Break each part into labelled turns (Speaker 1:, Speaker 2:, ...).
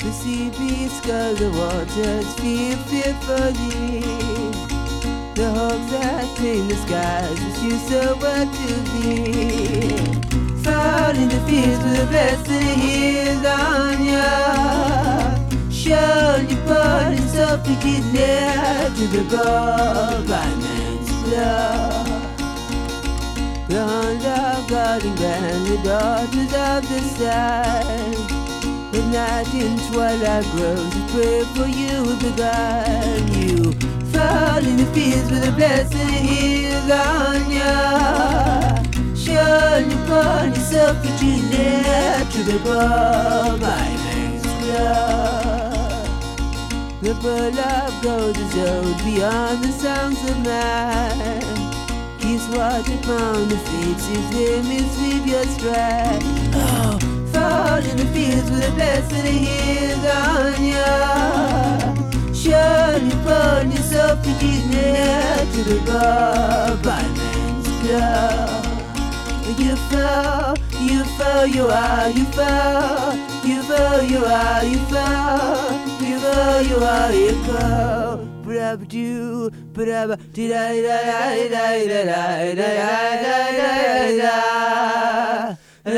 Speaker 1: The sea beats scull the waters, fearfully. The hawks that paint the skies, wish you so what to be. Fall in the fields with a blessing is on ya. Show your body softly get near to the goal by man's blood. The hand of God and grand, the daughters of the sun. The night in twilight grows, I pray for you begun. You fall in the fields with a blessing is on ya. Shine upon yourself, but you near to the goal by man's blood. The pearl of gold is owed beyond the songs of man. Keeps watch upon the faces, limits with your stride. Oh, fall in the fields with a blessing is on ya. Shine upon yourself, but you near to the goal by man's blood. You fall, you fall, you are, you fall, you fall, you are, you fall, you fall, you are, you fall. Brab do, brab di da da da da da da da da da da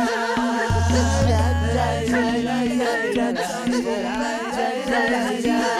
Speaker 2: Da